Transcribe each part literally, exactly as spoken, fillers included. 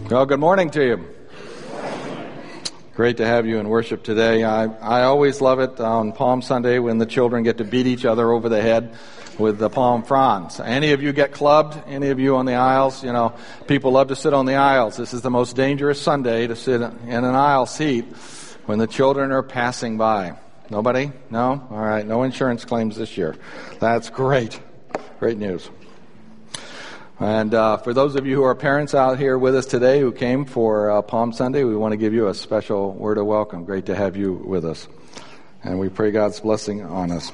Well, good morning to you. Great to have you in worship today. I, I always love it on Palm Sunday when the children get to beat each other over the head with the palm fronds. Any of you get clubbed? Any of you on the aisles? You know, people love to sit on the aisles. This is the most dangerous Sunday to sit in an aisle seat when the children are passing by. Nobody? No? All right. No insurance claims this year. That's great. Great news. And uh, for those of you who are parents out here with us today who came for uh, Palm Sunday, we want to give you a special word of welcome. Great to have you with us. And we pray God's blessing on us.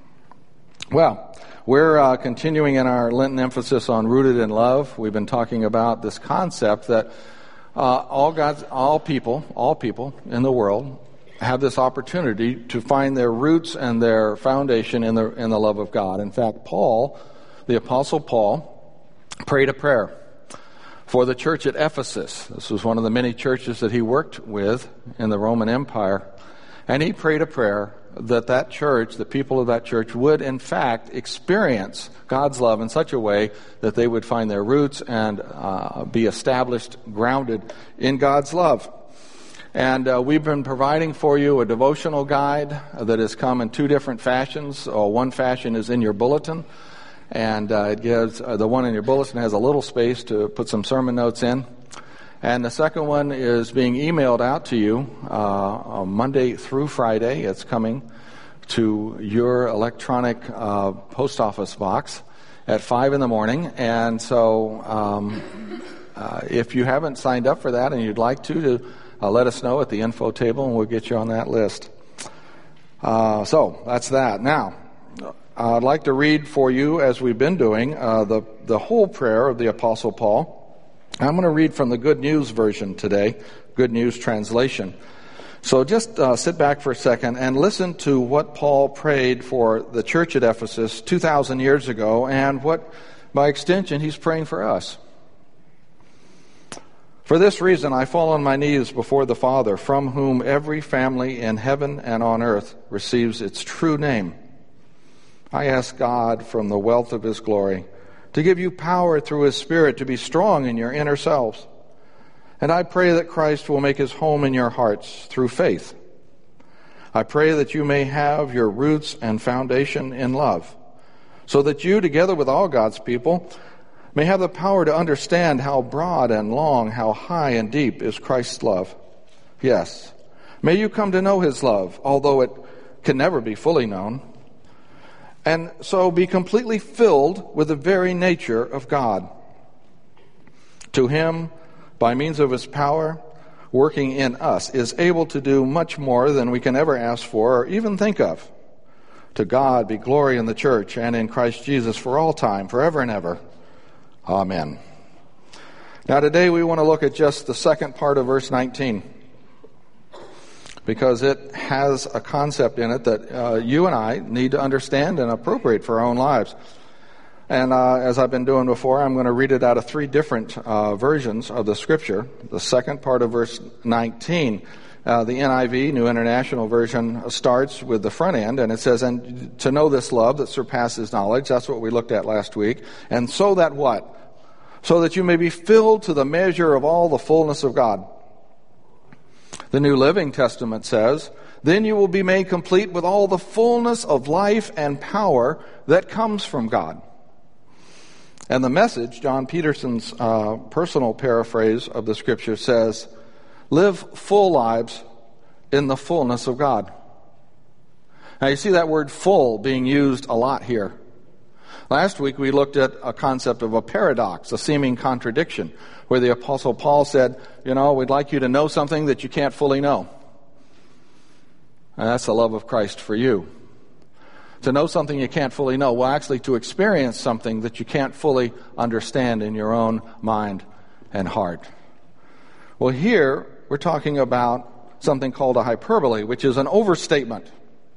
Well, we're uh, continuing in our Lenten emphasis on rooted in love. We've been talking about this concept that uh, all God's, all people, all people in the world have this opportunity to find their roots and their foundation in the in the love of God. In fact, Paul, the Apostle Paul, prayed a prayer for the church at Ephesus. This was one of the many churches that he worked with in the Roman Empire. And he prayed a prayer that that church, the people of that church, would in fact experience God's love in such a way that they would find their roots and uh, be established, grounded in God's love. And uh, we've been providing for you a devotional guide that has come in two different fashions. Uh, one fashion is in your bulletin. And uh, it gives, uh, the one in your bulletin has a little space to put some sermon notes in. And the second one is being emailed out to you uh, on Monday through Friday. It's coming to your electronic uh, post office box at five in the morning. And so um, uh, if you haven't signed up for that and you'd like to, to uh, let us know at the info table and we'll get you on that list. Uh, so that's that. Now, I'd like to read for you, as we've been doing, uh, the, the whole prayer of the Apostle Paul. I'm going to read from the Good News version today, Good News translation. So just uh, sit back for a second and listen to what Paul prayed for the church at Ephesus two thousand years ago, and what, by extension, he's praying for us. For this reason, I fall on my knees before the Father, from whom every family in heaven and on earth receives its true name. I ask God from the wealth of His glory to give you power through His Spirit to be strong in your inner selves. And I pray that Christ will make His home in your hearts through faith. I pray that you may have your roots and foundation in love, so that you, together with all God's people, may have the power to understand how broad and long, how high and deep is Christ's love. Yes, may you come to know His love, although it can never be fully known, and so be completely filled with the very nature of God. To Him, by means of His power, working in us, is able to do much more than we can ever ask for or even think of. To God be glory in the church and in Christ Jesus for all time, forever and ever. Amen. Now today we want to look at just the second part of verse nineteen, because it has a concept in it that uh, you and I need to understand and appropriate for our own lives. And uh, as I've been doing before, I'm going to read it out of three different uh, versions of the Scripture. The second part of verse nineteen, uh, the N I V, New International Version, starts with the front end, and it says, and to know this love that surpasses knowledge. That's what we looked at last week. And so that what? So that you may be filled to the measure of all the fullness of God. The New Living Testament says, then you will be made complete with all the fullness of life and power that comes from God. And the Message, John Peterson's uh, personal paraphrase of the Scripture, says, live full lives in the fullness of God. Now you see that word full being used a lot here. Last week we looked at a concept of a paradox, a seeming contradiction, where the Apostle Paul said, you know, we'd like you to know something that you can't fully know. And that's the love of Christ for you. To know something you can't fully know, well, actually to experience something that you can't fully understand in your own mind and heart. Well, here we're talking about something called a hyperbole, which is an overstatement.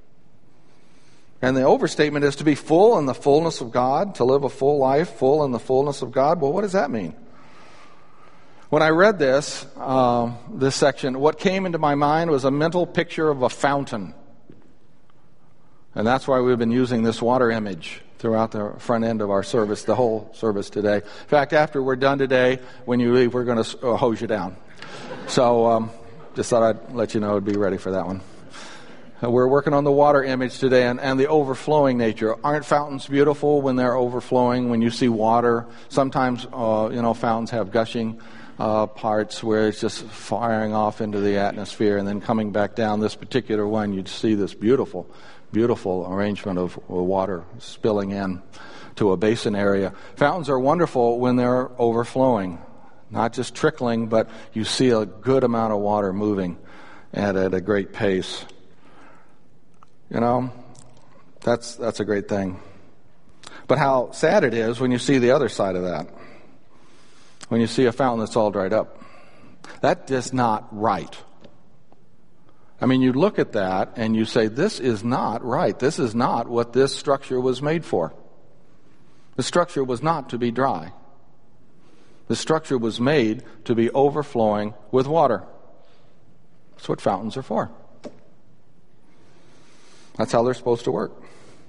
And the overstatement is to be full in the fullness of God, to live a full life, full in the fullness of God. Well, what does that mean? When I read this, uh, this section, what came into my mind was a mental picture of a fountain. And that's why we've been using this water image throughout the front end of our service, the whole service today. In fact, after we're done today, when you leave, we're going to hose you down. So um, just thought I'd let you know I'd be ready for that one. Uh, we're working on the water image today and, and the overflowing nature. Aren't fountains beautiful when they're overflowing, when you see water? Sometimes, uh, you know, fountains have gushing uh, parts where it's just firing off into the atmosphere and then coming back down. This particular one, you'd see this beautiful Beautiful arrangement of water spilling in to a basin area. Fountains are wonderful when they're overflowing, not just trickling, but you see a good amount of water moving and at a great pace. You know, that's that's a great thing. But how sad it is when you see the other side of that. When you see a fountain that's all dried up. That is not right. I mean, you look at that and you say, this is not right. This is not what this structure was made for. The structure was not to be dry. The structure was made to be overflowing with water. That's what fountains are for. That's how they're supposed to work.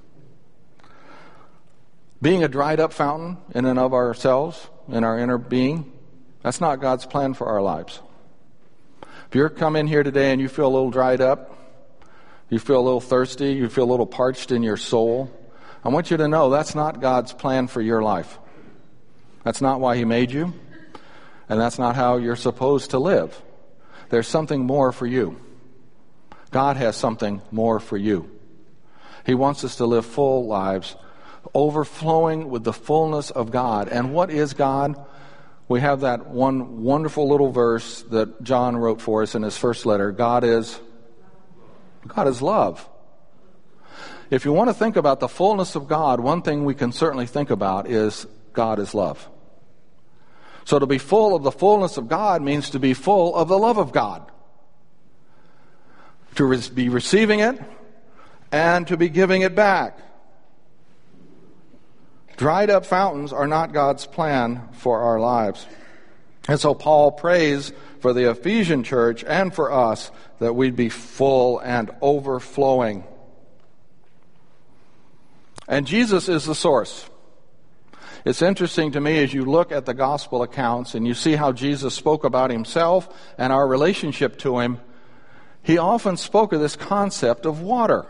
Being a dried up fountain in and of ourselves, in our inner being, that's not God's plan for our lives. If you're come in here today and you feel a little dried up, you feel a little thirsty, you feel a little parched in your soul, I want you to know that's not God's plan for your life. That's not why He made you, and that's not how you're supposed to live. There's something more for you. God has something more for you. He wants us to live full lives, overflowing with the fullness of God. And what is God? We have that one wonderful little verse that John wrote for us in his first letter. God is, God is love. If you want to think about the fullness of God, one thing we can certainly think about is God is love. So to be full of the fullness of God means to be full of the love of God. To re- be receiving it and to be giving it back. Dried up fountains are not God's plan for our lives. And so Paul prays for the Ephesian church and for us that we'd be full and overflowing. And Jesus is the source. It's interesting to me as you look at the gospel accounts and you see how Jesus spoke about Himself and our relationship to Him, He often spoke of this concept of water.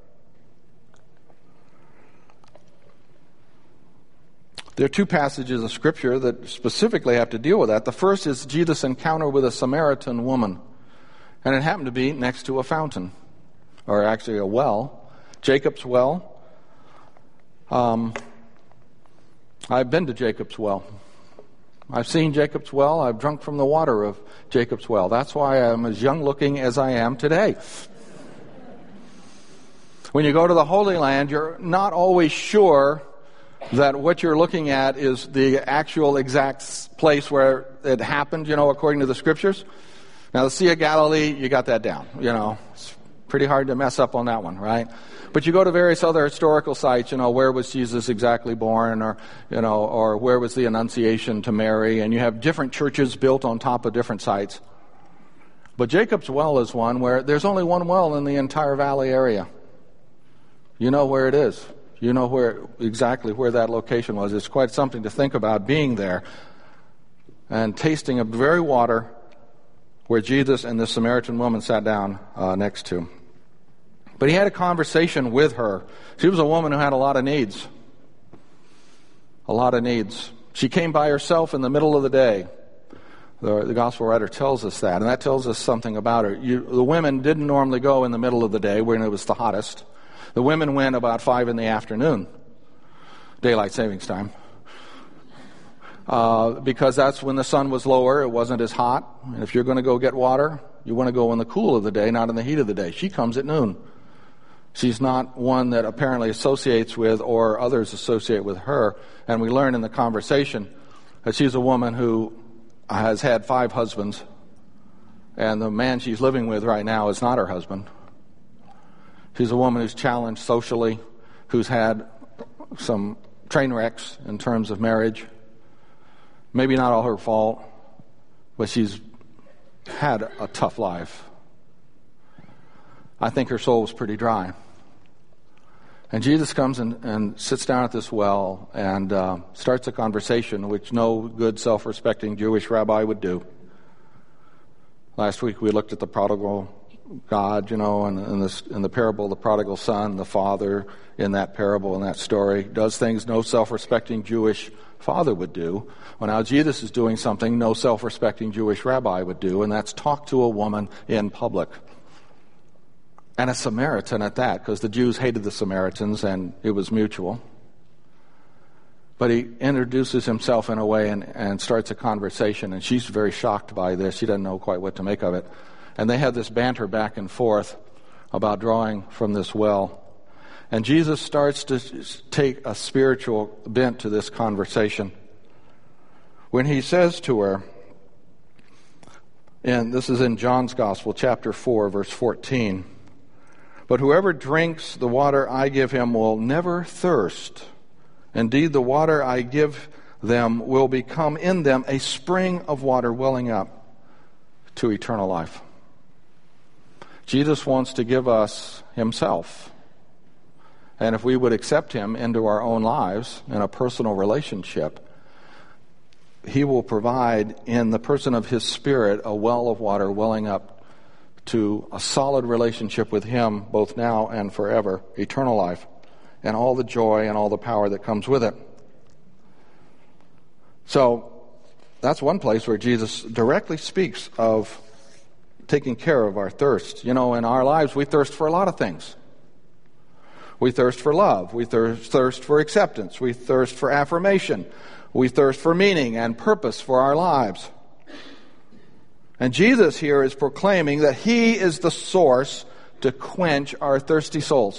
There are two passages of Scripture that specifically have to deal with that. The first is Jesus' encounter with a Samaritan woman. And it happened to be next to a fountain, or actually a well, Jacob's well. Um, I've been to Jacob's well. I've seen Jacob's well. I've drunk from the water of Jacob's well. That's why I'm as young looking as I am today. When you go to the Holy Land, you're not always sure that what you're looking at is the actual exact place where it happened, you know, according to the Scriptures. Now, the Sea of Galilee, you got that down, you know. It's pretty hard to mess up on that one, right? But you go to various other historical sites, you know, where was Jesus exactly born, or, you know, or where was the Annunciation to Mary, and you have different churches built on top of different sites. But Jacob's well is one where there's only one well in the entire valley area. You know where it is. You know where exactly where that location was. It's quite something to think about, being there and tasting of the very water where Jesus and the Samaritan woman sat down uh, next to. But He had a conversation with her. She was a woman who had a lot of needs. A lot of needs. She came by herself in the middle of the day. The, the gospel writer tells us that, and that tells us something about her. You, the women didn't normally go in the middle of the day when it was the hottest. The women went about five in the afternoon, daylight savings time, uh, because that's when the sun was lower. It wasn't as hot. And if you're going to go get water, you want to go in the cool of the day, not in the heat of the day. She comes at noon. She's not one that apparently associates with or others associate with her. And we learn in the conversation that she's a woman who has had five husbands, and the man she's living with right now is not her husband. She's a woman who's challenged socially, who's had some train wrecks in terms of marriage. Maybe not all her fault, but she's had a tough life. I think her soul was pretty dry. And Jesus comes and, and sits down at this well and uh, starts a conversation which no good, self-respecting Jewish rabbi would do. Last week we looked at the prodigal God, you know, and in, this, in the parable of the prodigal son, the father in that parable, in that story, does things no self-respecting Jewish father would do. Well, now Jesus is doing something no self-respecting Jewish rabbi would do, and that's talk to a woman in public. And a Samaritan at that, because the Jews hated the Samaritans and it was mutual. But he introduces himself in a way and, and starts a conversation, and she's very shocked by this. She doesn't know quite what to make of it. And they have this banter back and forth about drawing from this well. And Jesus starts to take a spiritual bent to this conversation when he says to her, and this is in John's Gospel, chapter four, verse fourteen, "But whoever drinks the water I give him will never thirst. Indeed, the water I give them will become in them a spring of water welling up to eternal life." Jesus wants to give us himself. And if we would accept him into our own lives in a personal relationship, he will provide in the person of his Spirit a well of water welling up to a solid relationship with him both now and forever, eternal life, and all the joy and all the power that comes with it. So that's one place where Jesus directly speaks of taking care of our thirst. You know, in our lives we thirst for a lot of things. We thirst for love. We thirst, thirst for acceptance. We thirst for affirmation. We thirst for meaning and purpose for our lives. And Jesus here is proclaiming that he is the source to quench our thirsty souls.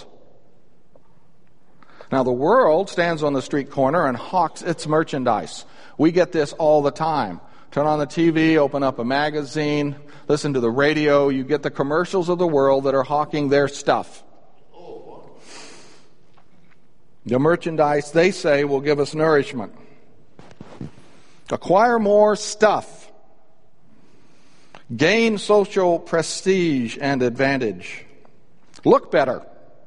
Now, the world stands on the street corner and hawks its merchandise. We get this all the time. Turn on the T V, open up a magazine, listen to the radio. You get the commercials of the world that are hawking their stuff. The merchandise, they say, will give us nourishment. Acquire more stuff. Gain social prestige and advantage. Look better.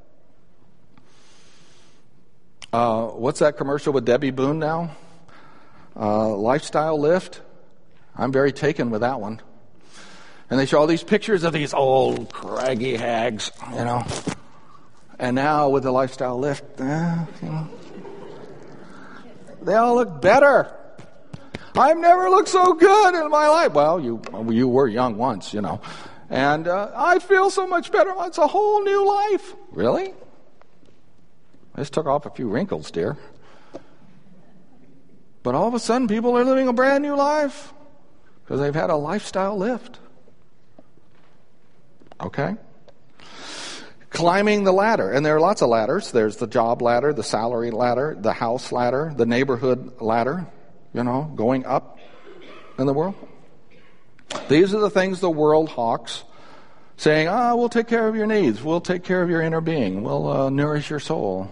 Uh, what's that commercial with Debbie Boone now? Uh, Lifestyle Lift. I'm very taken with that one. And they show all these pictures of these old craggy hags, you know. And now with the Lifestyle Lift, eh, you know, they all look better. I've never looked so good in my life. Well, you you were young once, you know. And uh, I feel so much better. It's a whole new life. Really? I just took off a few wrinkles, dear. But all of a sudden, people are living a brand new life because they've had a lifestyle lift. Okay? Climbing the ladder. And there are lots of ladders. There's the job ladder, the salary ladder, the house ladder, the neighborhood ladder, you know, going up in the world. These are the things the world hawks, saying, ah, oh, we'll take care of your needs. We'll take care of your inner being. We'll uh, nourish your soul.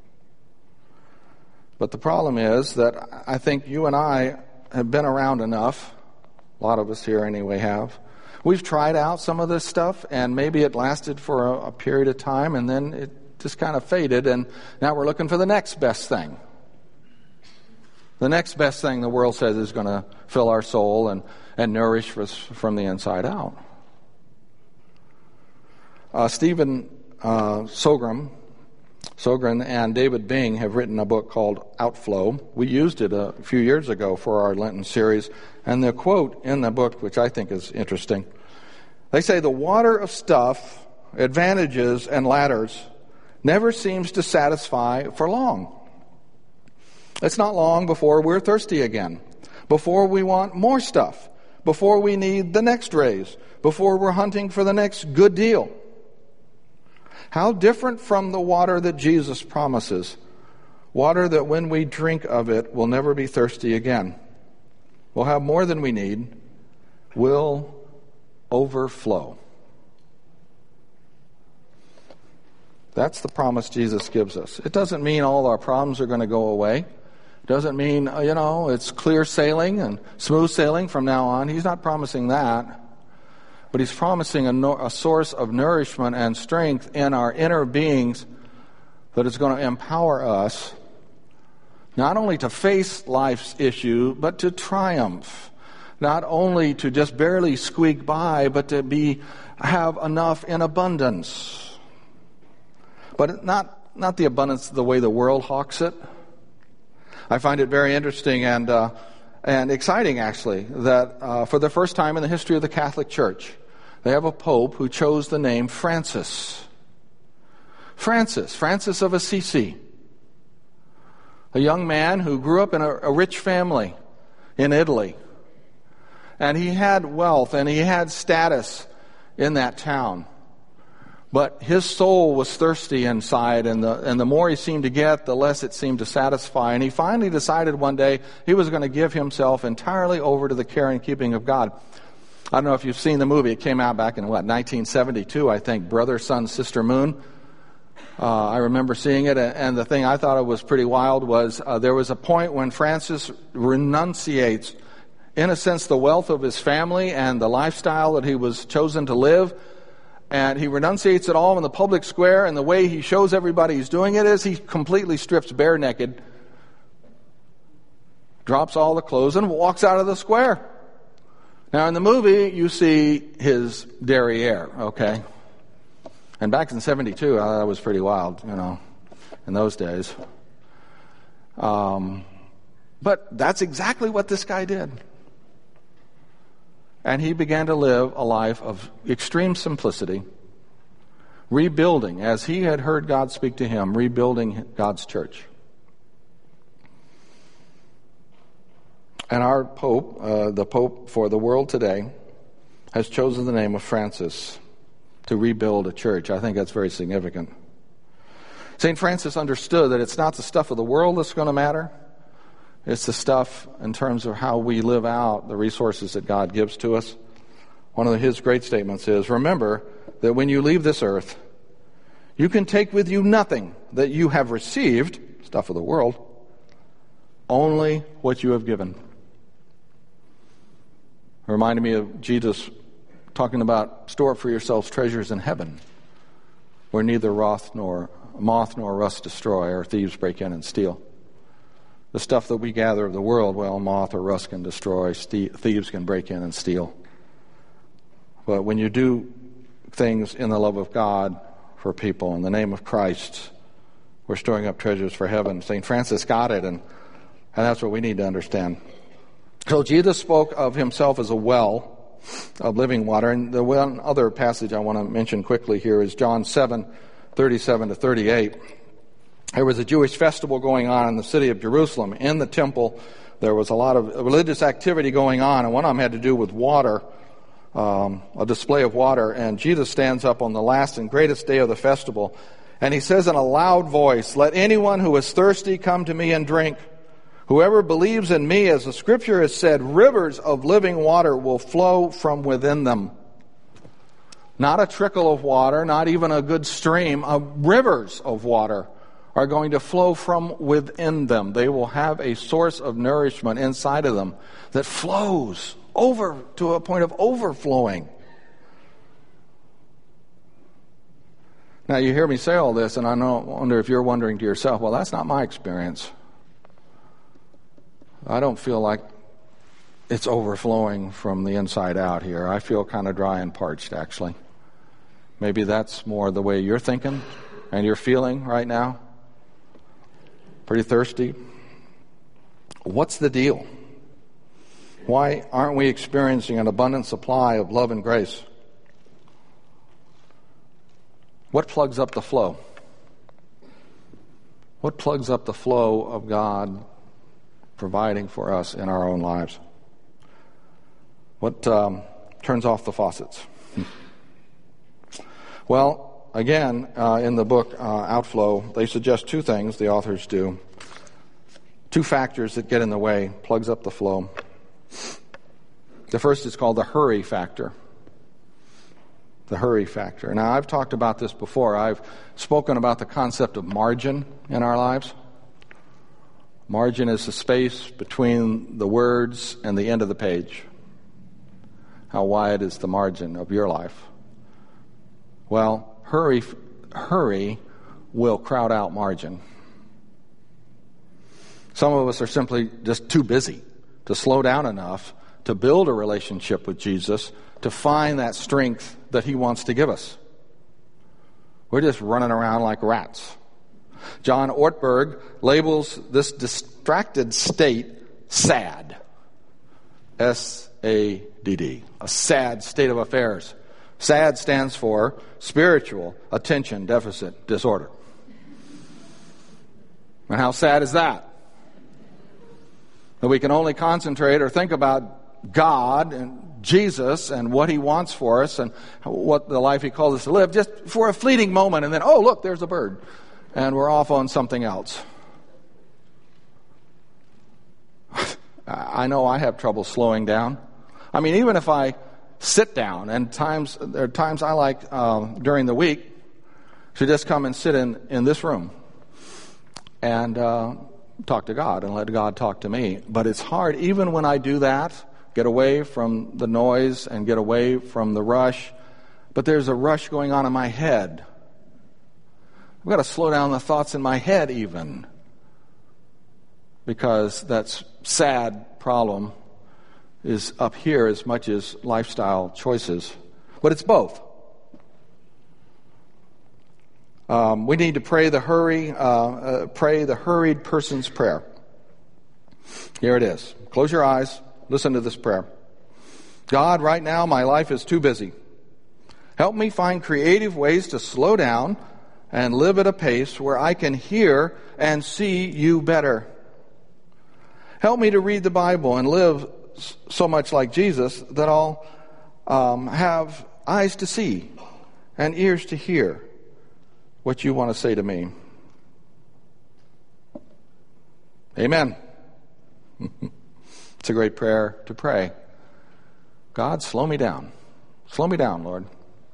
But the problem is that I think you and I have been around enough. A lot of us here anyway have. We've tried out some of this stuff, and maybe it lasted for a, a period of time, and then it just kind of faded, and now we're looking for the next best thing. The next best thing the world says is going to fill our soul and, and nourish us from the inside out. Uh, Stephen uh, Sogren, Sogren and David Bing have written a book called Outflow. We used it a few years ago for our Lenten series, and the quote in the book, which I think is interesting, they say, the water of stuff, advantages, and ladders never seems to satisfy for long. It's not long before we're thirsty again, before we want more stuff, before we need the next raise, before we're hunting for the next good deal. How different from the water that Jesus promises, water that when we drink of it will never be thirsty again. We'll have more than we need, will overflow. That's the promise Jesus gives us. It doesn't mean all our problems are going to go away. It doesn't mean, you know, it's clear sailing and smooth sailing from now on. He's not promising that. But he's promising a, no, a source of nourishment and strength in our inner beings that is going to empower us not only to face life's issue, but to triumph. Not only to just barely squeak by, but to be have enough in abundance. But not not the abundance the way the world hawks it. I find it very interesting and uh, and exciting, actually, that uh, for the first time in the history of the Catholic Church, they have a pope who chose the name Francis. Francis, Francis of Assisi. A young man who grew up in a, a rich family in Italy. And he had wealth and he had status in that town. But his soul was thirsty inside, and the, and the more he seemed to get, the less it seemed to satisfy. And he finally decided one day he was going to give himself entirely over to the care and keeping of God. I don't know if you've seen the movie. It came out back in, what, nineteen seventy-two, I think, Brother, Sun, Sister, Moon. Uh, I remember seeing it, and the thing I thought it was pretty wild was uh, there was a point when Francis renunciates, in a sense, the wealth of his family and the lifestyle that he was chosen to live. And he renunciates it all in the public square, and the way he shows everybody he's doing it is he completely strips bare naked, drops all the clothes, and walks out of the square. Now, in the movie, you see his derriere, okay? And back in seventy-two, uh, that was pretty wild, you know, in those days. Um, but that's exactly what this guy did. And he began to live a life of extreme simplicity, rebuilding, as he had heard God speak to him, rebuilding God's church. And our Pope, uh, the Pope for the world today, has chosen the name of Francis to rebuild a church. I think that's very significant. Saint Francis understood that it's not the stuff of the world that's going to matter. It's the stuff in terms of how we live out the resources that God gives to us. One of his great statements is, remember that when you leave this earth, you can take with you nothing that you have received, stuff of the world, only what you have given. It reminded me of Jesus talking about store up for yourselves treasures in heaven, where neither wrath nor moth nor rust destroy, or thieves break in and steal. The stuff that we gather of the world, well, moth or rust can destroy, thieves can break in and steal. But when you do things in the love of God for people, in the name of Christ, we're storing up treasures for heaven. Saint Francis got it, and, and that's what we need to understand. So Jesus spoke of himself as a well of living water. And the one other passage I want to mention quickly here is John seven, thirty-seven to thirty-eight. There was a Jewish festival going on in the city of Jerusalem. In the temple, there was a lot of religious activity going on, and one of them had to do with water, um, a display of water. And Jesus stands up on the last and greatest day of the festival, and he says in a loud voice, "Let anyone who is thirsty come to me and drink. Whoever believes in me, as the scripture has said, rivers of living water will flow from within them." Not a trickle of water, not even a good stream, of rivers of water are going to flow from within them. They will have a source of nourishment inside of them that flows over to a point of overflowing. Now, you hear me say all this, and I know, wonder if you're wondering to yourself, well, that's not my experience. I don't feel like it's overflowing from the inside out here. I feel kind of dry and parched, actually. Maybe that's more the way you're thinking and you're feeling right now. Pretty thirsty. What's the deal? Why aren't we experiencing an abundant supply of love and grace? What plugs up the flow? What plugs up the flow of God providing for us in our own lives? What um, turns off the faucets? Well, again, uh, in the book uh, Outflow, they suggest two things, the authors do. Two factors that get in the way, plugs up the flow. The first is called the hurry factor. The hurry factor. Now, I've talked about this before. I've spoken about the concept of margin in our lives. Margin is the space between the words and the end of the page. How wide is the margin of your life? Well, hurry, hurry will crowd out margin. Some of us are simply just too busy to slow down enough to build a relationship with Jesus, to find that strength that he wants to give us. We're just running around like rats. John Ortberg labels this distracted state sad. S A D D. A sad state of affairs. SAD stands for Spiritual Attention Deficit Disorder. And how sad is that? That we can only concentrate or think about God and Jesus and what he wants for us and what the life he calls us to live just for a fleeting moment, and then, oh, look, there's a bird. And we're off on something else. I know I have trouble slowing down. I mean, even if I sit down, and times there are times I like um, during the week to just come and sit in, in this room and uh, talk to God and let God talk to me. But it's hard, even when I do that, get away from the noise and get away from the rush. But there's a rush going on in my head. I've got to slow down the thoughts in my head even, because that sad problem is up here as much as lifestyle choices. But it's both. Um, we need to pray the hurry, uh, uh, pray the hurried person's prayer. Here it is. Close your eyes. Listen to this prayer. God, right now my life is too busy. Help me find creative ways to slow down and live at a pace where I can hear and see you better. Help me to read the Bible and live so much like Jesus that I'll um, have eyes to see and ears to hear what you want to say to me. Amen. It's a great prayer to pray. God, slow me down. Slow me down, Lord.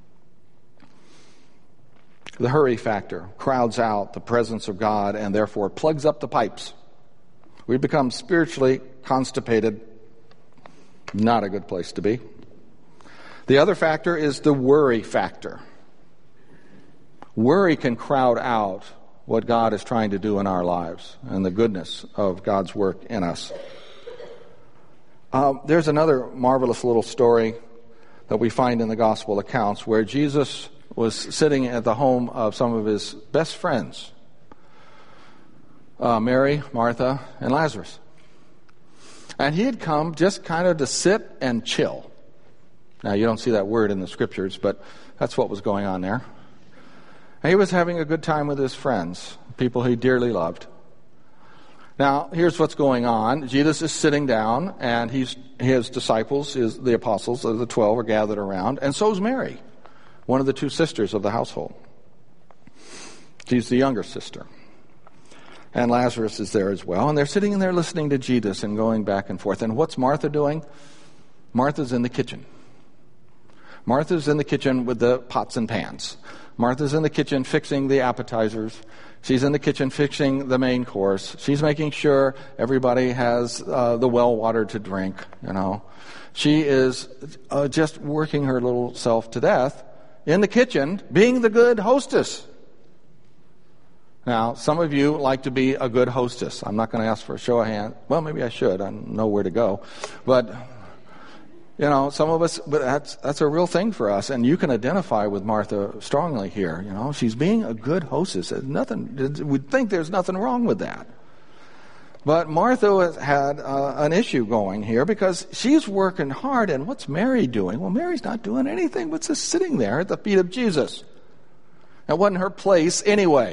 The hurry factor crowds out the presence of God and therefore plugs up the pipes. We become spiritually constipated. Not a good place to be. The other factor is the worry factor. Worry can crowd out what God is trying to do in our lives and the goodness of God's work in us. Uh, there's another marvelous little story that we find in the gospel accounts where Jesus was sitting at the home of some of his best friends, uh, Mary, Martha, and Lazarus. And he had come just kind of to sit and chill. Now, you don't see that word in the scriptures, but that's what was going on there. And he was having a good time with his friends, people he dearly loved. Now, here's what's going on. Jesus is sitting down, and he's, his disciples, his, the apostles of the twelve, are gathered around, and so's Mary, one of the two sisters of the household. She's the younger sister. And Lazarus is there as well. And they're sitting in there listening to Jesus and going back and forth. And what's Martha doing? Martha's in the kitchen. Martha's in the kitchen with the pots and pans. Martha's in the kitchen fixing the appetizers. She's in the kitchen fixing the main course. She's making sure everybody has uh, the well water to drink, you know. She is uh, just working her little self to death in the kitchen, being the good hostess. Now, some of you like to be a good hostess. I'm not going to ask for a show of hands. Well, maybe I should. I know where to go. But, you know, some of us, but that's that's a real thing for us. And you can identify with Martha strongly here. You know, she's being a good hostess. There's nothing, we'd think there's nothing wrong with that. But Martha has had uh, an issue going here because she's working hard. And what's Mary doing? Well, Mary's not doing anything but just sitting there at the feet of Jesus. That wasn't her place anyway.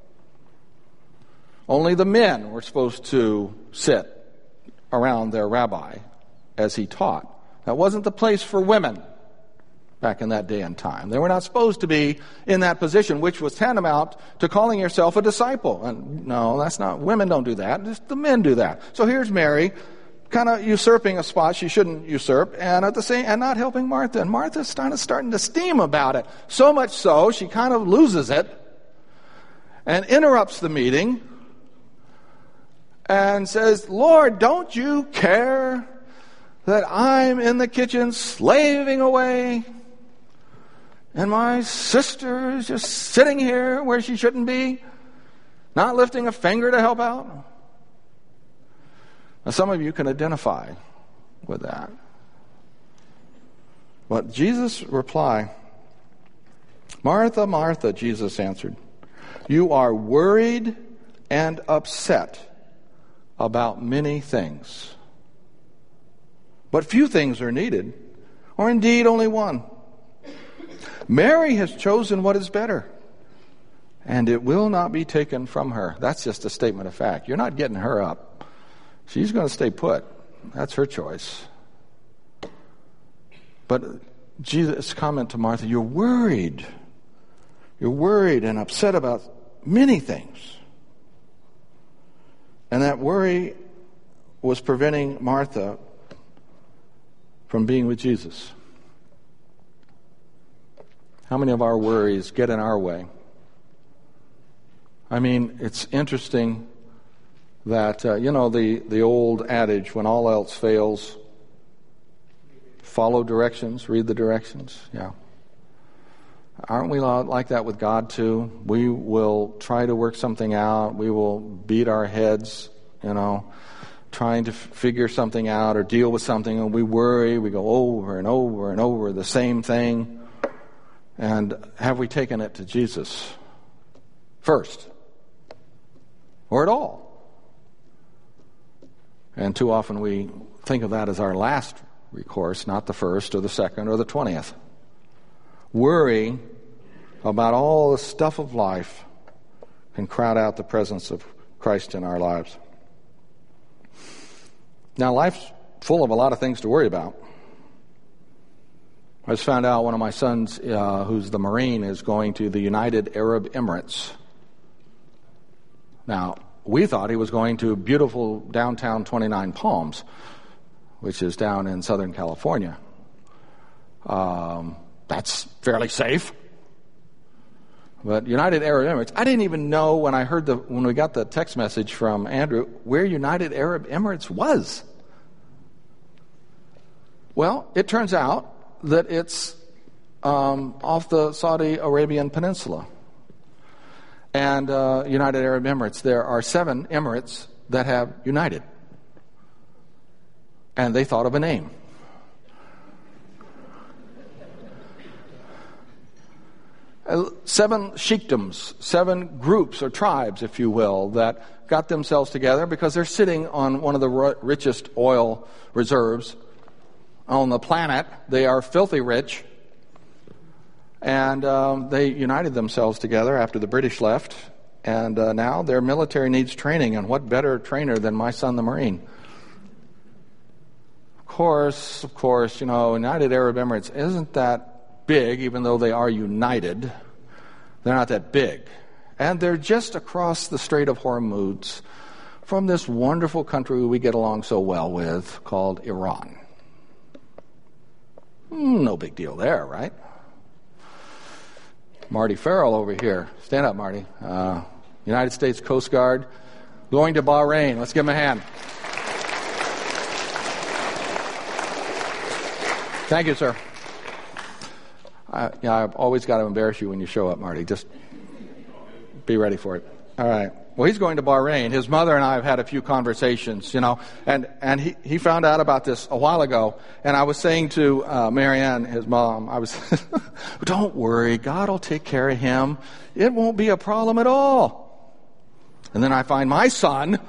Only the men were supposed to sit around their rabbi as he taught. That wasn't the place for women back in that day and time. They were not supposed to be in that position, which was tantamount to calling yourself a disciple. And no, that's not, women don't do that. Just the men do that. So here's Mary, kind of usurping a spot she shouldn't usurp, and at the same, and not helping Martha. And Martha's kind of starting to steam about it. So much so, she kind of loses it and interrupts the meeting and says, Lord, don't you care that I'm in the kitchen slaving away? And my sister is just sitting here where she shouldn't be, not lifting a finger to help out. Now, some of you can identify with that. But Jesus' reply, Martha, Martha, Jesus answered, you are worried and upset about many things. But few things are needed, or indeed only one. Mary has chosen what is better, and it will not be taken from her. That's just a statement of fact. You're not getting her up. She's going to stay put. That's her choice. But Jesus' comment to Martha, you're worried. You're worried and upset about many things. And that worry was preventing Martha from being with Jesus. How many of our worries get in our way? I mean, it's interesting that, uh, you know, the, the old adage, when all else fails, follow directions, read the directions. Yeah. Aren't we like that with God too? We will try to work something out. We will beat our heads, you know, trying to f- figure something out or deal with something, and we worry. We go over and over and over the same thing. And have we taken it to Jesus first? Or at all? And too often we think of that as our last recourse, not the first or the second or the twentieth. Worry about all the stuff of life can crowd out the presence of Christ in our lives. Now, life's full of a lot of things to worry about. I just found out one of my sons, uh, who's the Marine, is going to the United Arab Emirates. Now, we thought he was going to beautiful downtown twenty-nine Palms, which is down in Southern California. Um, that's fairly safe. But United Arab Emirates, I didn't even know when I heard the when we got the text message from Andrew where United Arab Emirates was. Well, it turns out that it's um, off the Saudi Arabian Peninsula. And uh, United Arab Emirates, there are seven Emirates that have United. And they thought of a name. Uh, seven sheikdoms, seven groups or tribes, if you will, that got themselves together because they're sitting on one of the r- richest oil reserves on the planet. They are filthy rich. And um, they united themselves together after the British left. And uh, now their military needs training. And what better trainer than my son, the Marine? Of course, of course, you know, United Arab Emirates isn't that big, even though they are united. They're not that big. And they're just across the Strait of Hormuz from this wonderful country we get along so well with called Iran. No big deal there, right? Marty Farrell over here. Stand up, Marty. Uh, United States Coast Guard going to Bahrain. Let's give him a hand. Thank you, sir. I, yeah, I've always got to embarrass you when you show up, Marty. Just be ready for it. All right. Well, he's going to Bahrain. His mother and I have had a few conversations, you know, and, and he, he found out about this a while ago. And I was saying to uh, Marianne, his mom, I was, don't worry, God will take care of him. It won't be a problem at all. And then I find my son.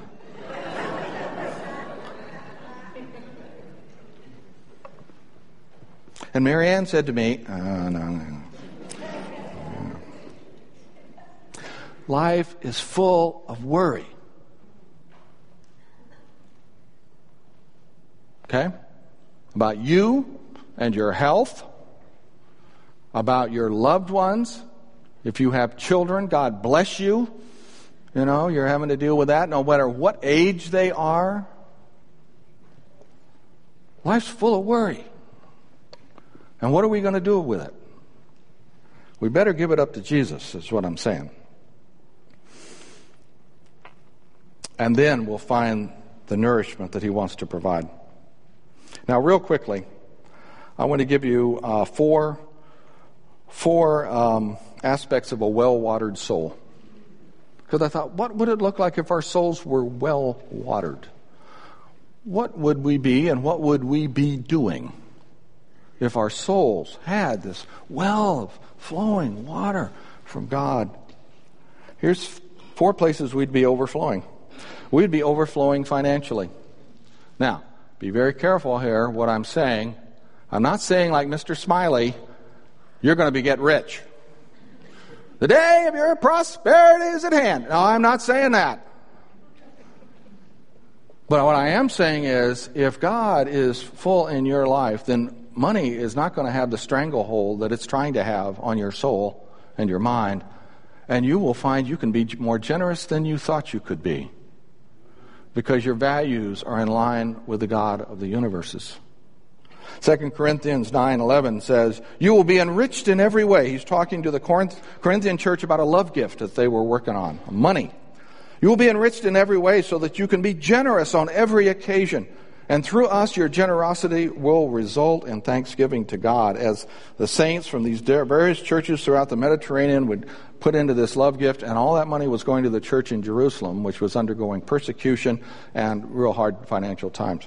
And Marianne said to me, uh, no, no, no. Life is full of worry. Okay? About you and your health, about your loved ones. If you have children, God bless you. You know, you're having to deal with that no matter what age they are. Life's full of worry. And what are we going to do with it? We better give it up to Jesus, is what I'm saying. And then we'll find the nourishment that he wants to provide. Now, real quickly, I want to give you uh, four four um, aspects of a well-watered soul. Because I thought, what would it look like if our souls were well-watered? What would we be and what would we be doing if our souls had this well of flowing water from God? Here's four places we'd be overflowing. We'd be overflowing financially. Now, be very careful here what I'm saying. I'm not saying like Mister Smiley, you're going to be get rich. The day of your prosperity is at hand. No, I'm not saying that. But what I am saying is, if God is full in your life, then money is not going to have the stranglehold that it's trying to have on your soul and your mind. And you will find you can be more generous than you thought you could be, because your values are in line with the God of the universes. Second Corinthians nine eleven says, you will be enriched in every way. He's talking to the Corinth, Corinthian church about a love gift that they were working on, money. You will be enriched in every way so that you can be generous on every occasion. And through us, your generosity will result in thanksgiving to God, as the saints from these various churches throughout the Mediterranean would put into this love gift, and all that money was going to the church in Jerusalem, which was undergoing persecution and real hard financial times.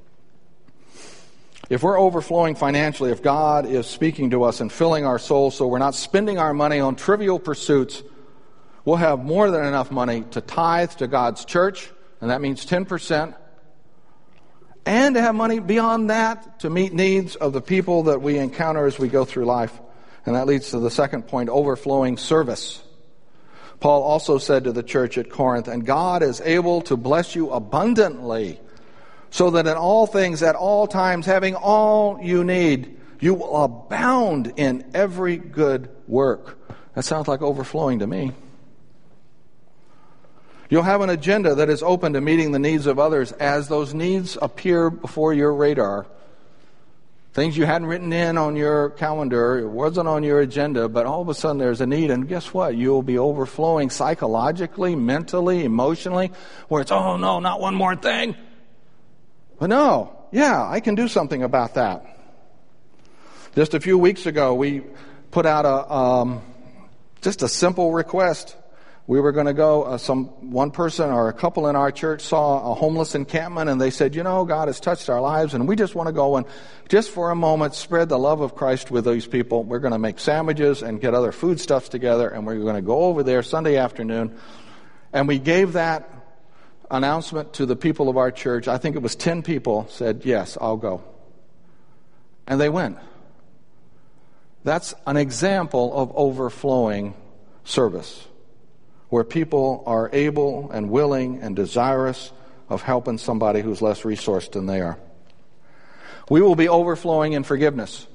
If we're overflowing financially, if God is speaking to us and filling our souls so we're not spending our money on trivial pursuits, we'll have more than enough money to tithe to God's church, and that means ten percent, and to have money beyond that to meet needs of the people that we encounter as we go through life. And that leads to the second point, overflowing service. Paul also said to the church at Corinth, and God is able to bless you abundantly, so that in all things, at all times, having all you need, you will abound in every good work. That sounds like overflowing to me. You'll have an agenda that is open to meeting the needs of others as those needs appear before your radar. Things you hadn't written in on your calendar, it wasn't on your agenda, but all of a sudden there's a need, and guess what? You'll be overflowing psychologically, mentally, emotionally, where it's, oh no, not one more thing. But no, yeah, I can do something about that. Just a few weeks ago, we put out a um, just a simple request. We were going to go, uh, some one person or a couple in our church saw a homeless encampment, and they said, you know, God has touched our lives, and we just want to go and just for a moment spread the love of Christ with these people. We're going to make sandwiches and get other foodstuffs together, and we're going to go over there Sunday afternoon. And we gave that announcement to the people of our church. I think it was ten people said, yes, I'll go. And they went. That's an example of overflowing service, where people are able and willing and desirous of helping somebody who's less resourced than they are. We will be overflowing in forgiveness.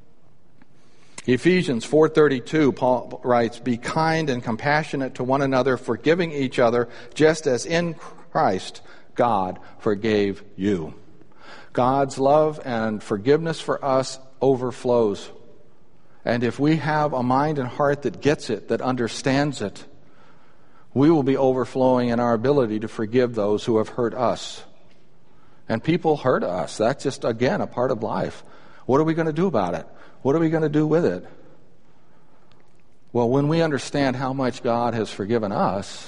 Ephesians four thirty-two, Paul writes, be kind and compassionate to one another, forgiving each other, just as in Christ God forgave you. God's love and forgiveness for us overflows. And if we have a mind and heart that gets it, that understands it, we will be overflowing in our ability to forgive those who have hurt us. And people hurt us. That's just, again, a part of life. What are we going to do about it? What are we going to do with it? Well, when we understand how much God has forgiven us,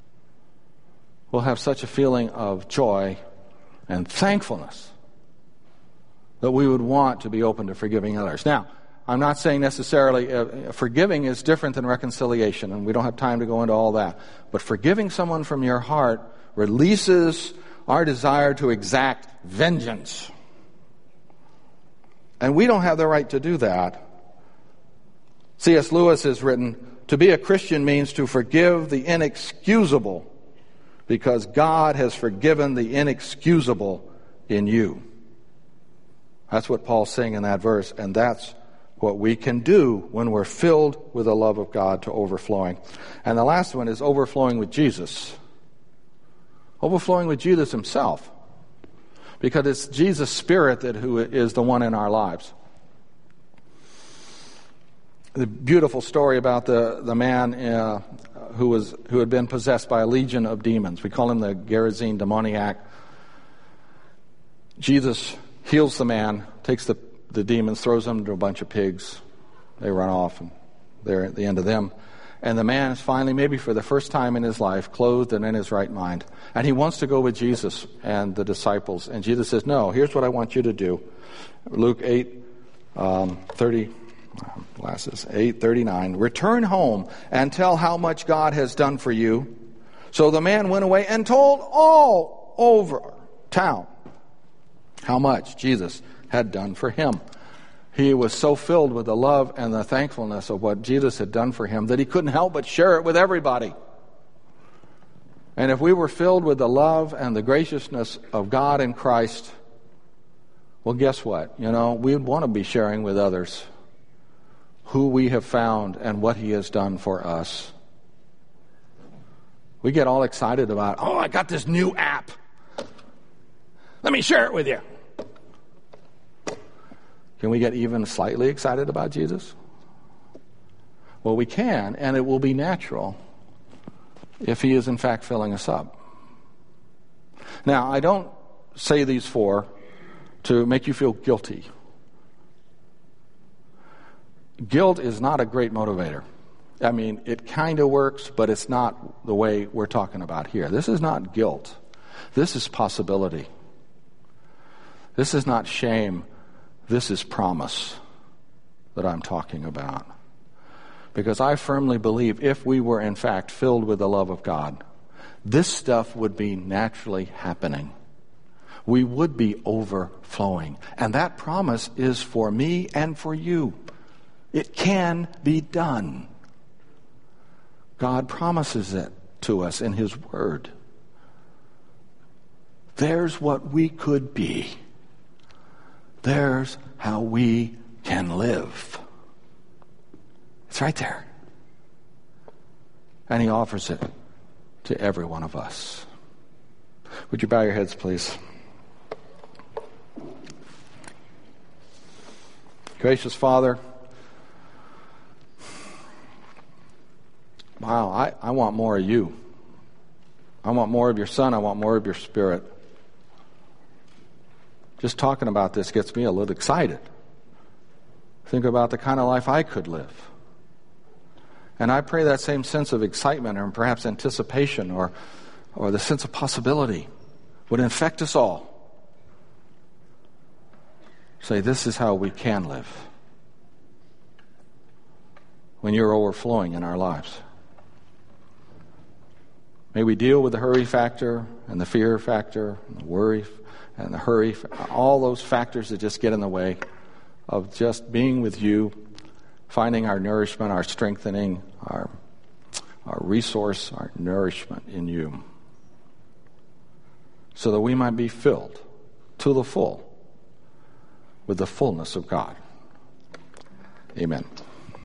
we'll have such a feeling of joy and thankfulness that we would want to be open to forgiving others. Now, I'm not saying necessarily uh, forgiving is different than reconciliation, and we don't have time to go into all that. But forgiving someone from your heart releases our desire to exact vengeance. And we don't have the right to do that. C S Lewis has written, to be a Christian means to forgive the inexcusable, because God has forgiven the inexcusable in you. That's what Paul's saying in that verse, and that's what we can do when we're filled with the love of God to overflowing. And the last one is overflowing with Jesus. Overflowing with Jesus himself. Because it's Jesus' Spirit that who is the one in our lives. The beautiful story about the, the man uh, who was who had been possessed by a legion of demons. We call him the Gerasene demoniac. Jesus heals the man, takes the, the demons, throws them into a bunch of pigs, They run off, and they're at the end of them. And the man is finally, maybe for the first time in his life, clothed and in his right mind. And he wants to go with Jesus and the disciples. And Jesus says, no, here's what I want you to do. Luke eight, um, thirty, glasses, eight thirty-nine. Return home and tell how much God has done for you. So the man went away and told all over town how much Jesus had done for him. He was so filled with the love and the thankfulness of what Jesus had done for him that he couldn't help but share it with everybody. And if we were filled with the love and the graciousness of God in Christ, well, guess what? You know, we would want to be sharing with others who we have found and what he has done for us. We get all excited about, oh, I got this new app. Let me share it with you. Can we get even slightly excited about Jesus? Well, we can, and it will be natural if he is in fact filling us up. Now, I don't say these four to make you feel guilty. Guilt is not a great motivator. I mean, it kind of works, but it's not the way we're talking about here. This is not guilt. This is possibility. This is not shame. This is promise that I'm talking about. Because I firmly believe if we were in fact filled with the love of God, this stuff would be naturally happening. We would be overflowing. And that promise is for me and for you. It can be done. God promises it to us in his word. There's what we could be. There's how we can live. It's right there. And he offers it to every one of us. Would you bow your heads, please? Gracious Father, wow, I, I want more of you. I want more of your Son. I want more of your Spirit. Just talking about this gets me a little excited. Think about the kind of life I could live. And I pray that same sense of excitement or perhaps anticipation or, or the sense of possibility would infect us all. Say, this is how we can live when you're overflowing in our lives. May we deal with the hurry factor and the fear factor and the worry and the hurry, all those factors that just get in the way of just being with you, finding our nourishment, our strengthening, our, our resource, our nourishment in you, so that we might be filled to the full with the fullness of God. Amen.